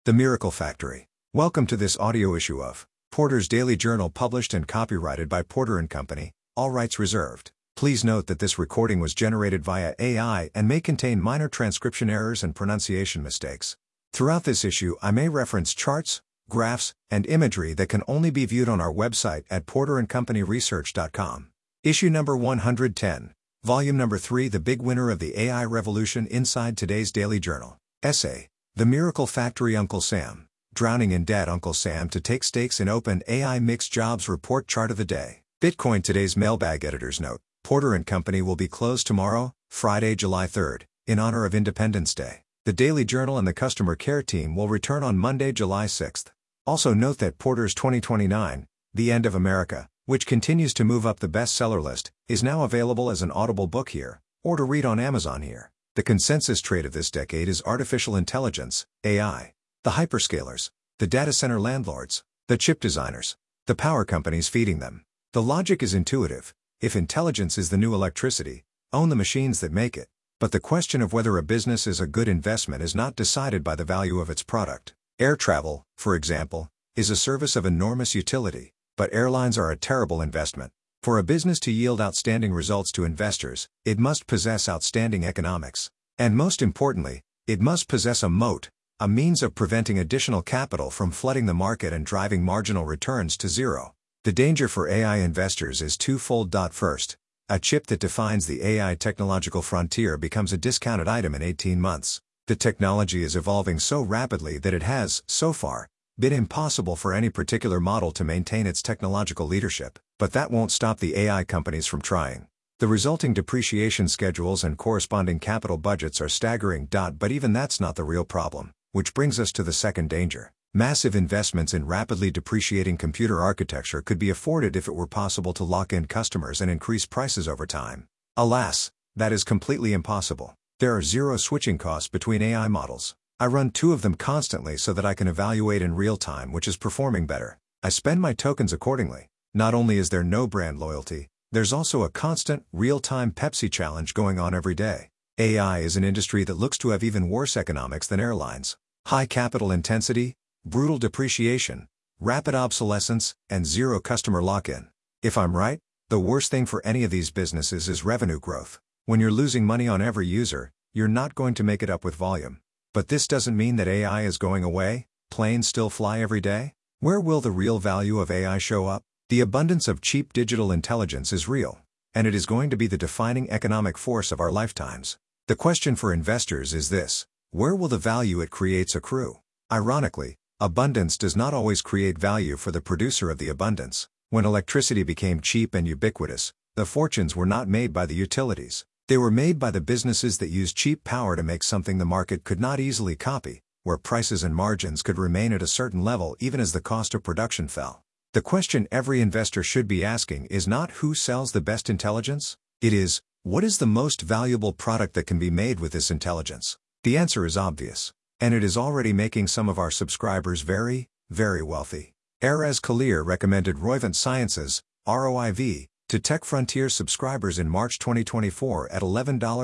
The Miracle Factory. Welcome to this audio issue of Porter's Daily Journal, published and copyrighted by Porter & Company, all rights reserved. Please note that this recording was generated via AI and may contain minor transcription errors and pronunciation mistakes. Throughout this issue I may reference charts, graphs, and imagery that can only be viewed on our website at porterandcompanyresearch.com. Issue number 110, volume number 3, the big winner of the AI revolution inside today's Daily Journal. Essay, The Miracle Factory. Uncle Sam. Drowning in debt. Uncle Sam to take stakes in open AI mixed jobs report. Chart of the day. Bitcoin. Today's mailbag. Editor's note: Porter & Company will be closed tomorrow, Friday, July 3rd, in honor of Independence Day. The Daily Journal and the customer care team will return on Monday, July 6th. Also note that Porter's 2029, The End of America, which continues to move up the bestseller list, is now available as an Audible book here, or to read on Amazon here. The consensus trade of this decade is artificial intelligence, AI. The hyperscalers, the data center landlords, the chip designers, the power companies feeding them. The logic is intuitive. If intelligence is the new electricity, own the machines that make it. But the question of whether a business is a good investment is not decided by the value of its product. Air travel, for example, is a service of enormous utility, but airlines are a terrible investment. For a business to yield outstanding results to investors, it must possess outstanding economics. And most importantly, it must possess a moat, a means of preventing additional capital from flooding the market and driving marginal returns to zero. The danger for AI investors is twofold. First, a chip that defines the AI technological frontier becomes a discounted item in 18 months. The technology is evolving so rapidly that it has, so far, been impossible for any particular model to maintain its technological leadership, but that won't stop the AI companies from trying. The resulting depreciation schedules and corresponding capital budgets are staggering. But even that's not the real problem, which brings us to the second danger. Massive investments in rapidly depreciating computer architecture could be afforded if it were possible to lock in customers and increase prices over time. Alas, that is completely impossible. There are zero switching costs between AI models. I run two of them constantly so that I can evaluate in real time which is performing better. I spend my tokens accordingly. Not only is there no brand loyalty, there's also a constant, real-time Pepsi challenge going on every day. AI is an industry that looks to have even worse economics than airlines. High capital intensity, brutal depreciation, rapid obsolescence, and zero customer lock-in. If I'm right, the worst thing for any of these businesses is revenue growth. When you're losing money on every user, you're not going to make it up with volume. But this doesn't mean that AI is going away. Planes still fly every day. Where will the real value of AI show up? The abundance of cheap digital intelligence is real, and it is going to be the defining economic force of our lifetimes. The question for investors is this: where will the value it creates accrue? Ironically, abundance does not always create value for the producer of the abundance. When electricity became cheap and ubiquitous, the fortunes were not made by the utilities. They were made by the businesses that used cheap power to make something the market could not easily copy, where prices and margins could remain at a certain level even as the cost of production fell. The question every investor should be asking is not who sells the best intelligence. It is, what is the most valuable product that can be made with this intelligence? The answer is obvious, and it is already making some of our subscribers very, very wealthy. Erez Kalir recommended Roivant Sciences, ROIV, to Tech Frontier subscribers in March 2024 at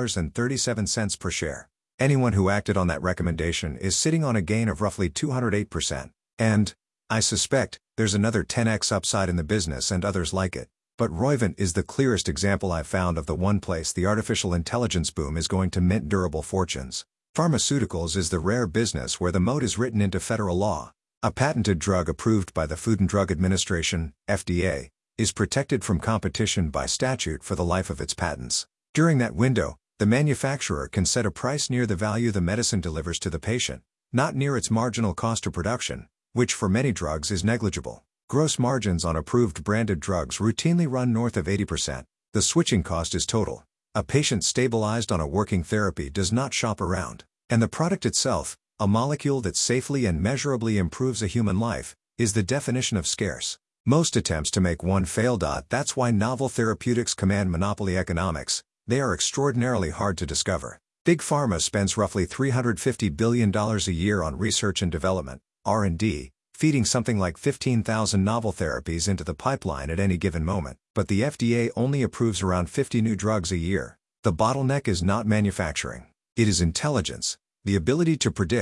$11.37 per share. Anyone who acted on that recommendation is sitting on a gain of roughly 208%. And, I suspect, there's another 10x upside in the business and others like it. But Roivant is the clearest example I've found of the one place the artificial intelligence boom is going to mint durable fortunes. Pharmaceuticals is the rare business where the moat is written into federal law. A patented drug approved by the Food and Drug Administration, FDA, is protected from competition by statute for the life of its patents. During that window, the manufacturer can set a price near the value the medicine delivers to the patient, not near its marginal cost of production, which for many drugs is negligible. Gross margins on approved branded drugs routinely run north of 80%. The switching cost is total. A patient stabilized on a working therapy does not shop around. And the product itself, a molecule that safely and measurably improves a human life, is the definition of scarce. Most attempts to make one fail. That's why novel therapeutics command monopoly economics. They are extraordinarily hard to discover. Big Pharma spends roughly $350 billion a year on research and development, R&D, feeding something like 15,000 novel therapies into the pipeline at any given moment. But the FDA only approves around 50 new drugs a year. The bottleneck is not manufacturing. It is intelligence, the ability to predict,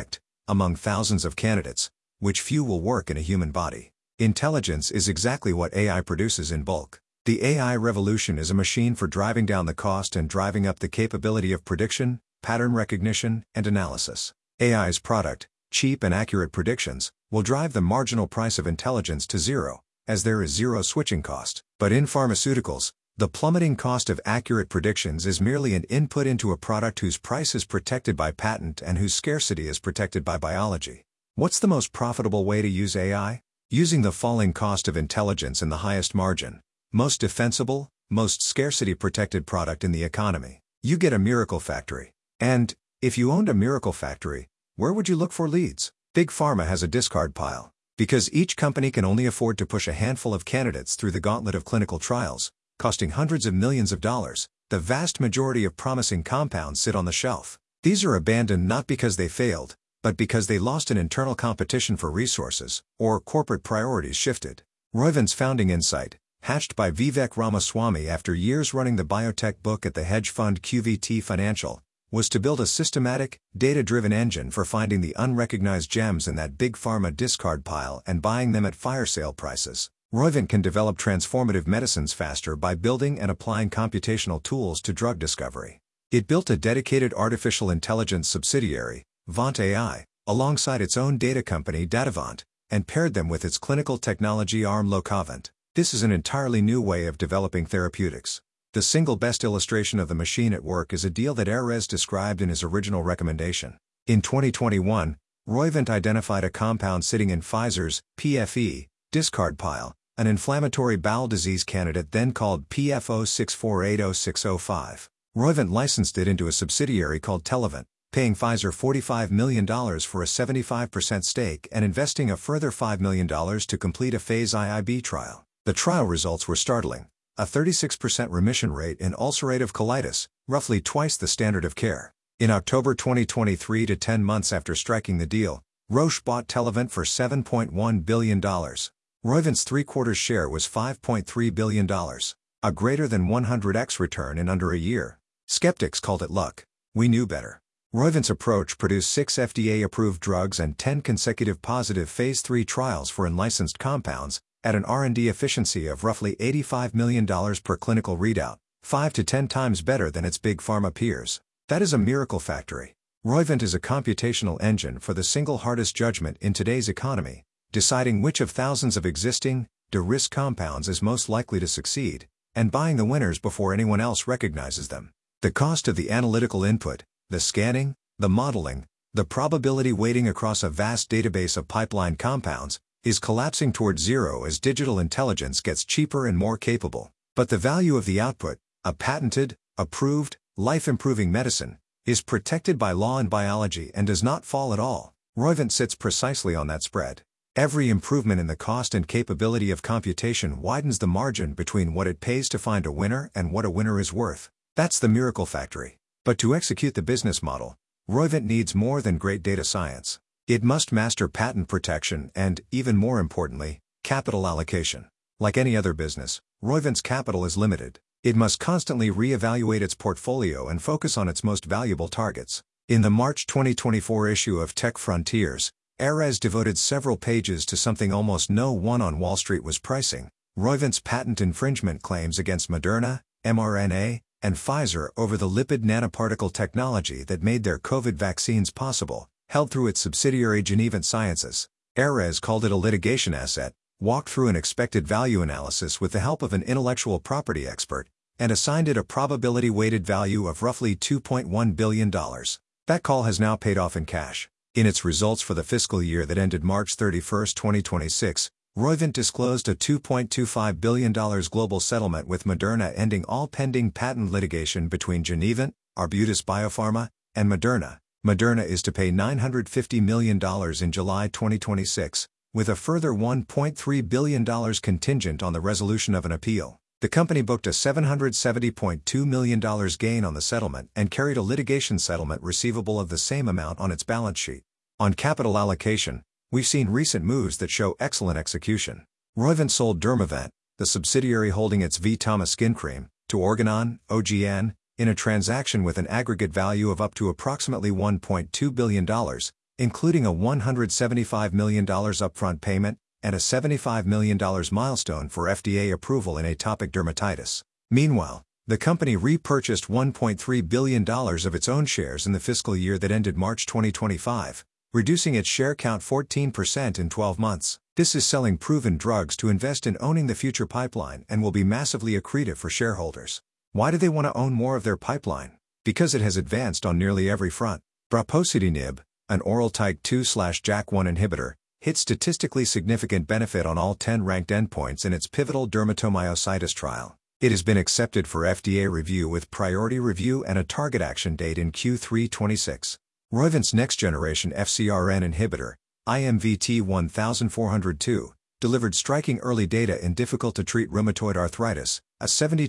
among thousands of candidates, which few will work in a human body. Intelligence is exactly what AI produces in bulk. The AI revolution is a machine for driving down the cost and driving up the capability of prediction, pattern recognition, and analysis. AI's product, cheap and accurate predictions, will drive the marginal price of intelligence to zero, as there is zero switching cost. But in pharmaceuticals, the plummeting cost of accurate predictions is merely an input into a product whose price is protected by patent and whose scarcity is protected by biology. What's the most profitable way to use AI? Using the falling cost of intelligence and the highest margin, most defensible, most scarcity-protected product in the economy. You get a miracle factory. And, if you owned a miracle factory, where would you look for leads? Big Pharma has a discard pile. Because each company can only afford to push a handful of candidates through the gauntlet of clinical trials, costing hundreds of millions of dollars, the vast majority of promising compounds sit on the shelf. These are abandoned not because they failed, but because they lost an internal competition for resources, or corporate priorities shifted. Roivant's founding insight, hatched by Vivek Ramaswamy after years running the biotech book at the hedge fund QVT Financial, was to build a systematic, data-driven engine for finding the unrecognized gems in that big pharma discard pile and buying them at fire sale prices. Roivant can develop transformative medicines faster by building and applying computational tools to drug discovery. It built a dedicated artificial intelligence subsidiary, Vant AI, alongside its own data company Datavant, and paired them with its clinical technology arm Locavant. This is an entirely new way of developing therapeutics. The single best illustration of the machine at work is a deal that Erez described in his original recommendation. In 2021, Roivant identified a compound sitting in Pfizer's PFE discard pile, an inflammatory bowel disease candidate then called PF06480605. Roivant licensed it into a subsidiary called Telavant, paying Pfizer $45 million for a 75% stake and investing a further $5 million to complete a phase IIB trial. The trial results were startling. A 36% remission rate in ulcerative colitis, roughly twice the standard of care. In October 2023, to 10 months after striking the deal, Roche bought Telavant for $7.1 billion. Roivant's three-quarters share was $5.3 billion, a greater than 100x return in under a year. Skeptics called it luck. We knew better. Roivant's approach produced 6 FDA-approved drugs and 10 consecutive positive Phase 3 trials for unlicensed compounds, at an R&D efficiency of roughly $85 million per clinical readout, 5 to 10 times better than its big pharma peers. That is a miracle factory. Roivant is a computational engine for the single hardest judgment in today's economy, deciding which of thousands of existing, de-risk compounds is most likely to succeed, and buying the winners before anyone else recognizes them. The cost of the analytical input, the scanning, the modeling, the probability weighting across a vast database of pipeline compounds, is collapsing toward zero as digital intelligence gets cheaper and more capable. But the value of the output, a patented, approved, life-improving medicine, is protected by law and biology and does not fall at all. Roivant sits precisely on that spread. Every improvement in the cost and capability of computation widens the margin between what it pays to find a winner and what a winner is worth. That's the miracle factory. But to execute the business model, Roivant needs more than great data science. It must master patent protection and, even more importantly, capital allocation. Like any other business, Roivant's capital is limited. It must constantly re-evaluate its portfolio and focus on its most valuable targets. In the March 2024 issue of Tech Frontiers, Erez devoted several pages to something almost no one on Wall Street was pricing: Roivant's patent infringement claims against Moderna, mRNA, and Pfizer over the lipid nanoparticle technology that made their COVID vaccines possible, held through its subsidiary Genevant Sciences. Erez called it a litigation asset, walked through an expected value analysis with the help of an intellectual property expert, and assigned it a probability-weighted value of roughly $2.1 billion. That call has now paid off in cash. In its results for the fiscal year that ended March 31, 2026, Roivant disclosed a $2.25 billion global settlement with Moderna, ending all pending patent litigation between Genevant, Arbutus Biopharma, and Moderna. Moderna is to pay $950 million in July 2026, with a further $1.3 billion contingent on the resolution of an appeal. The company booked a $770.2 million gain on the settlement and carried a litigation settlement receivable of the same amount on its balance sheet. On capital allocation, we've seen recent moves that show excellent execution. Roivant sold Dermavant, the subsidiary holding its VTAMA skin cream, to Organon, OGN, in a transaction with an aggregate value of up to approximately $1.2 billion, including a $175 million upfront payment and a $75 million milestone for FDA approval in atopic dermatitis. Meanwhile, the company repurchased $1.3 billion of its own shares in the fiscal year that ended March 2025, reducing its share count 14% in 12 months. This is selling proven drugs to invest in owning the future pipeline and will be massively accretive for shareholders. Why do they want to own more of their pipeline? Because it has advanced on nearly every front. Brepocitinib, an oral type 2/JAK1 inhibitor, hit statistically significant benefit on all 10 ranked endpoints in its pivotal dermatomyositis trial. It has been accepted for FDA review with priority review and a target action date in Q3 26. Roivant's next-generation FcRn inhibitor, IMVT-1402, delivered striking early data in difficult-to-treat rheumatoid arthritis, a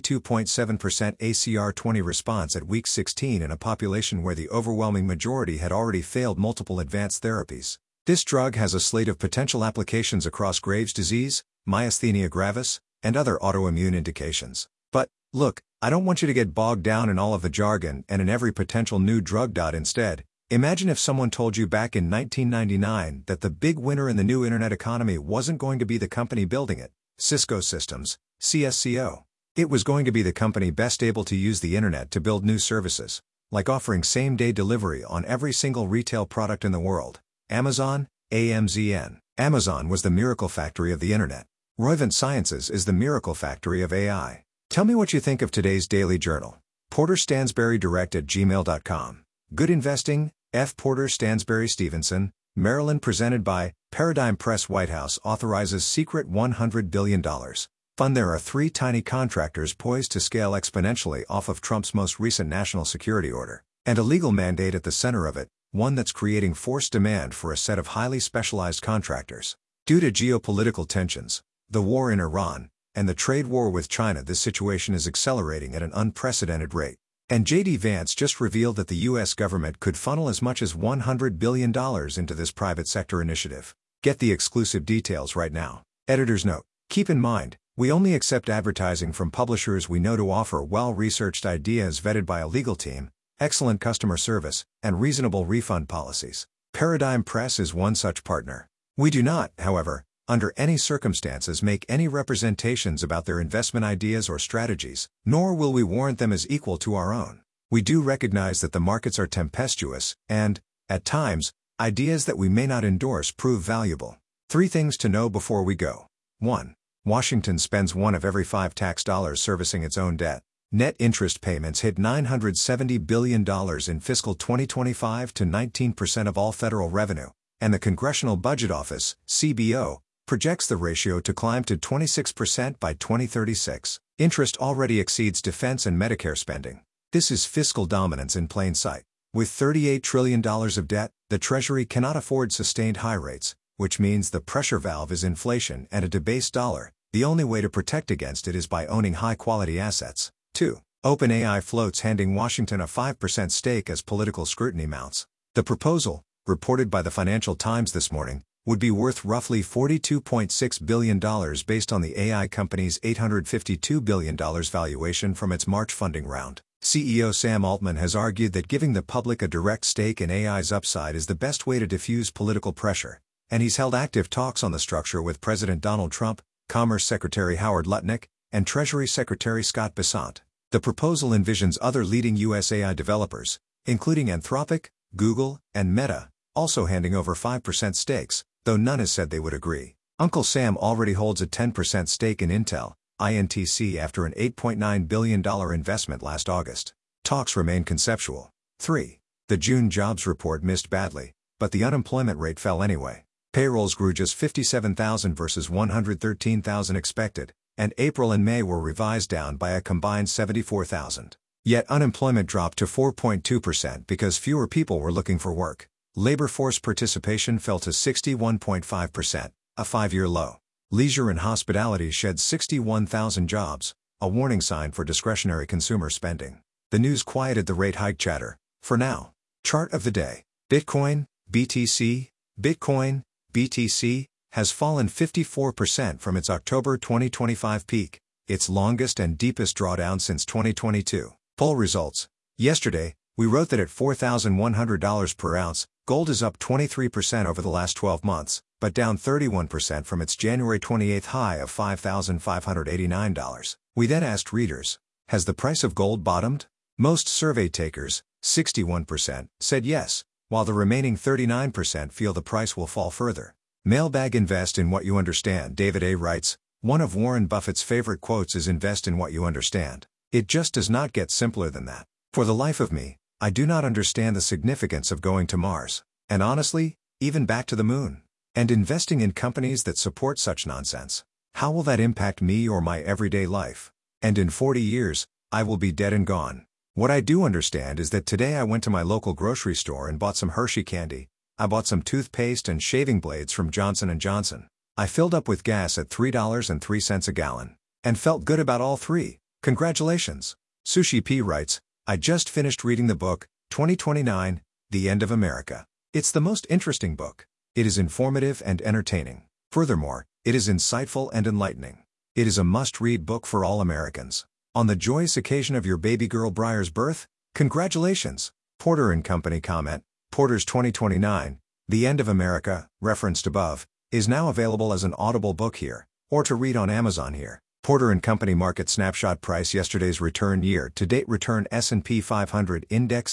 72.7% ACR20 response at week 16 in a population where the overwhelming majority had already failed multiple advanced therapies. This drug has a slate of potential applications across Graves' disease, myasthenia gravis, and other autoimmune indications. But, look, I don't want you to get bogged down in all of the jargon and in every potential new drug. Instead, imagine if someone told you back in 1999 that the big winner in the new internet economy wasn't going to be the company building it, Cisco Systems, CSCO. It was going to be the company best able to use the internet to build new services, like offering same-day delivery on every single retail product in the world. Amazon, AMZN. Amazon was the miracle factory of the internet. Roivant Sciences is the miracle factory of AI. Tell me what you think of today's Daily Journal. Porter Stansberry direct@gmail.com. Good investing, F. Porter Stansberry Stevenson, Maryland. Presented by Paradigm Press. White House authorizes secret $100 billion fund. There are 3 tiny contractors poised to scale exponentially off of Trump's most recent national security order, and a legal mandate at the center of it, one that's creating forced demand for a set of highly specialized contractors. Due to geopolitical tensions, the war in Iran, and the trade war with China, this situation is accelerating at an unprecedented rate. And J.D. Vance just revealed that the U.S. government could funnel as much as $100 billion into this private sector initiative. Get the exclusive details right now. Editor's note: keep in mind, we only accept advertising from publishers we know to offer well-researched ideas vetted by a legal team, excellent customer service, and reasonable refund policies. Paradigm Press is one such partner. We do not, however, under any circumstances make any representations about their investment ideas or strategies, nor will we warrant them as equal to our own. We do recognize that the markets are tempestuous, and, at times, ideas that we may not endorse prove valuable. 3 things to know before we go. 1. Washington spends 1 of every 5 tax dollars servicing its own debt. Net interest payments hit $970 billion in fiscal 2025 to 19% of all federal revenue, and the Congressional Budget Office, CBO, projects the ratio to climb to 26% by 2036. Interest already exceeds defense and Medicare spending. This is fiscal dominance in plain sight. With $38 trillion of debt, the Treasury cannot afford sustained high rates, which means the pressure valve is inflation and a debased dollar. The only way to protect against it is by owning high-quality assets. 2. OpenAI floats handing Washington a 5% stake as political scrutiny mounts. The proposal, reported by the Financial Times this morning, would be worth roughly $42.6 billion based on the AI company's $852 billion valuation from its March funding round. CEO Sam Altman has argued that giving the public a direct stake in AI's upside is the best way to diffuse political pressure, and he's held active talks on the structure with President Donald Trump, Commerce Secretary Howard Lutnick, and Treasury Secretary Scott Bessent. The proposal envisions other leading U.S. AI developers, including Anthropic, Google, and Meta, also handing over 5% stakes, though none has said they would agree. Uncle Sam already holds a 10% stake in Intel, INTC, after an $8.9 billion investment last August. Talks remain conceptual. 3. The June jobs report missed badly, but the unemployment rate fell anyway. Payrolls grew just 57,000 versus 113,000 expected, and April and May were revised down by a combined 74,000. Yet unemployment dropped to 4.2% because fewer people were looking for work. Labor force participation fell to 61.5%, a 5-year low. Leisure and hospitality shed 61,000 jobs, a warning sign for discretionary consumer spending. The news quieted the rate hike chatter, for now. Chart of the day. Bitcoin, BTC, has fallen 54% from its October 2025 peak, its longest and deepest drawdown since 2022. Poll results. Yesterday, We wrote that at $4,100 per ounce, gold is up 23% over the last 12 months, but down 31% from its January 28 high of $5,589. We then asked readers, has the price of gold bottomed? Most survey takers, 61%, said yes, while the remaining 39% feel the price will fall further. Mailbag Invest in What You Understand. David A. writes, one of Warren Buffett's favorite quotes is invest in what you understand. It just does not get simpler than that. For the life of me, I do not understand the significance of going to Mars, and honestly, even back to the moon, and investing in companies that support such nonsense. How will that impact me or my everyday life? And in 40 years, I will be dead and gone. What I do understand is that today I went to my local grocery store and bought some Hershey candy. I bought some toothpaste and shaving blades from Johnson & Johnson. I filled up with gas at $3.03 a gallon. And felt good about all three. Congratulations. Sushi P writes, I just finished reading the book, 2029, The End of America. It's the most interesting book. It is informative and entertaining. Furthermore, it is insightful and enlightening. It is a must-read book for all Americans. On the joyous occasion of your baby girl Briar's birth, congratulations. Porter & Company comment, Porter's 2029, The End of America, referenced above, is now available as an Audible book here, or to read on Amazon here. Porter & Company Market Snapshot Price. Yesterday's return. Year-to-date return. S&P 500 Index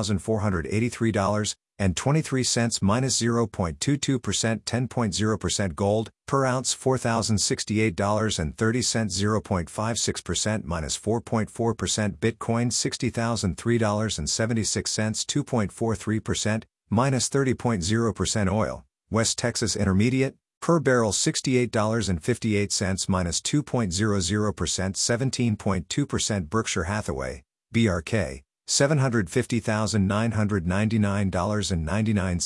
$7,483.23 minus 0.22%. 10.0% gold per ounce $4,068.30 0.56% minus 4.4%. Bitcoin $60,003.76 2.43% minus 30.0%. Oil West Texas Intermediate per barrel $68.58 minus 2.00% 17.2%. Berkshire Hathaway, BRK, $750,999.99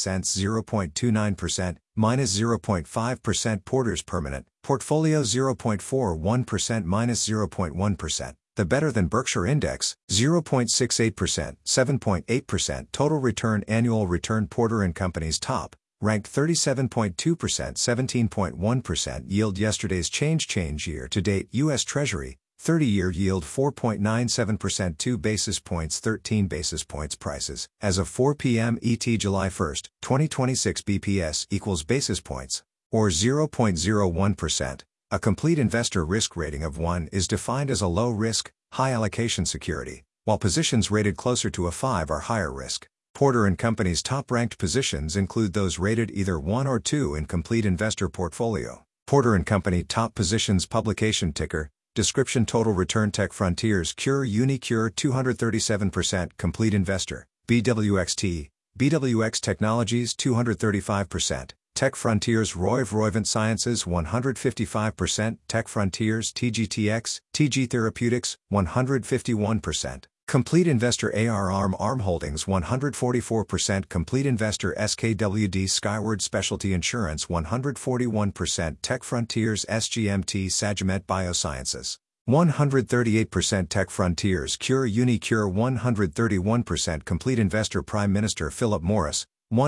0.29%, minus 0.5%. Porter's Permanent Portfolio 0.41% minus 0.1%. The Better Than Berkshire Index, 0.68%, 7.8%. Total Return. Annual Return. Porter & Company's top ranked 37.2%, 17.1% yield. Yesterday's change year-to-date U.S. Treasury, 30-year yield 4.97%, 2 basis points, 13 basis points. Prices as of 4 p.m. ET July 1, 2026. BPS equals basis points, or 0.01%. A complete investor risk rating of 1 is defined as a low-risk, high-allocation security, while positions rated closer to a 5 are higher risk. Porter & Company's top-ranked positions include those rated either 1 or 2 in Complete Investor Portfolio. Porter & Company top positions. Publication ticker, description. Total Return. Tech Frontiers Cure Unicure 237%. Complete Investor, BWXT, BWX Technologies 235%. Tech Frontiers Roivant Sciences 155%. Tech Frontiers TGTX, TG Therapeutics 151%. Complete Investor ARM Holdings 144%. Complete Investor SKWD Skyward Specialty Insurance 141%. Tech Frontiers SGMT Sagimet Biosciences 138%. Tech Frontiers Cure Unicure 131%. Complete Investor Prime Minister Philip Morris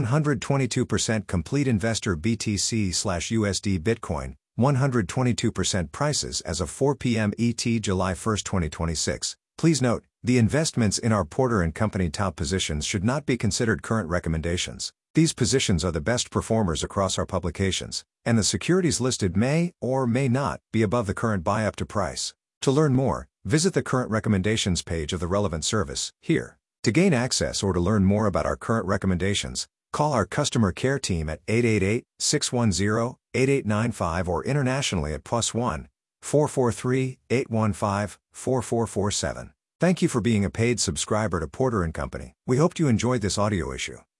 122%. Complete Investor BTC/USD Bitcoin 122%. Prices as of 4 p.m. ET July 1, 2026. Please note, the investments in our Porter & Company top positions should not be considered current recommendations. These positions are the best performers across our publications, and the securities listed may or may not be above the current buy-up to price. To learn more, visit the Current Recommendations page of the relevant service here. To gain access or to learn more about our current recommendations, call our customer care team at 888-610-8895 or internationally at +1 443-815 4447. Thank you for being a paid subscriber to Porter & Company. We hope you enjoyed this audio issue.